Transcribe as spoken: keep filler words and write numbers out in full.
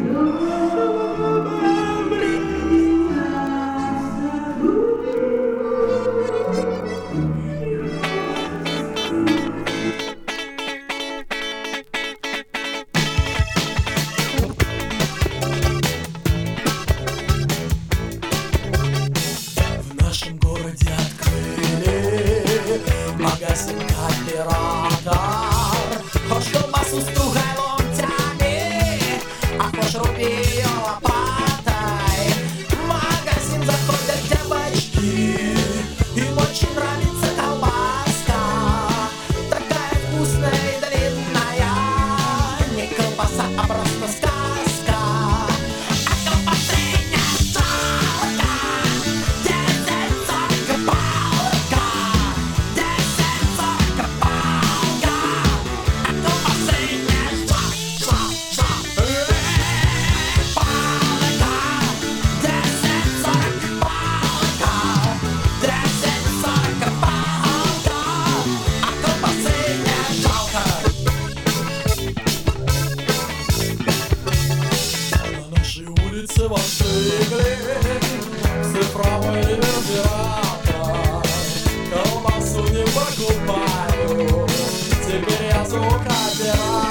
В нашем городе открыли магазин кооператор. Хочешь колбасу стругай ломтями, а хочешь руби ее лопатой. В магазин заходят девочки, им очень нравится колбаска. Такая вкусная и длинная, не колбаса, а просто сказка. А колбасы не жалко, десять сорок палка, десять сорок палка. А колбасы не жалко, палка, десять сорок палка, десять сорок палка. А колбасы не жалко. На нашей улице возникли цифровой рефрижератор. Колбасу не покупаю, теперь я звукооператор.